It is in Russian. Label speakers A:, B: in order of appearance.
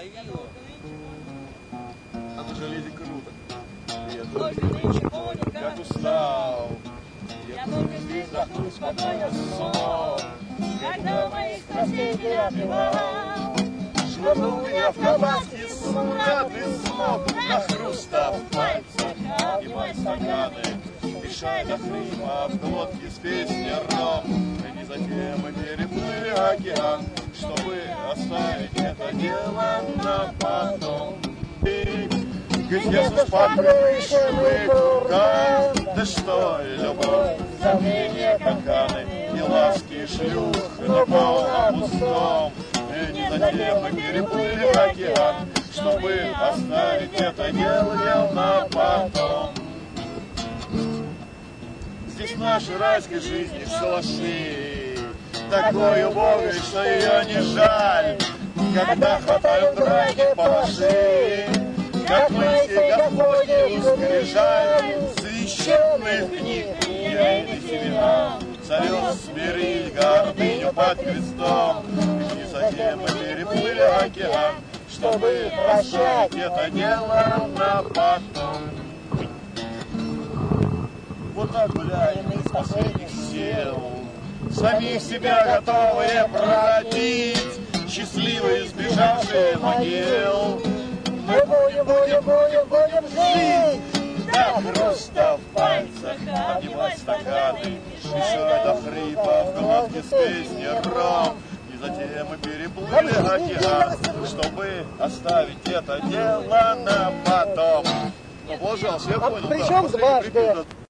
A: А на железе круто. Я только нынче понял, как устал. Я только здесь вздохнул спокойно сон. Когда моих соседей отбивал, швырнул я в колбаски смрадный смог. На хруста в пальцах обнимай стаканы, мешай до хрима в глотке с песней ром. И затем мы переплыли океан, чтобы оставить это дело на потом. Иисус под крышами курган, да что и любовь, забвение канканы, и ласки шлюх на полном пустом. И не затем мы переплыли океан, чтобы оставить это дело на потом. Здесь нашей райской жизни шалаши, такой убогой, что ее не жаль, когда хватают драки палаши. Как мы в снегоходе ускрижаем священных книг ейные семена, зовет смирить гордыню под крестом. И затем мы переплыли океан, чтобы прощать это дело на потом. Вот так гуляем из последних сил, самих себя готовые пройти, счастливые избежавшие могил. Мы будем жить до хруста в пальцах, обнимать стаканы, мешать до хрипа в глотке с песней ром. И затем мы переплыли океан, чтобы оставить это дело на потом. Ну, пожалуйста, я понял.
B: Причем дважды.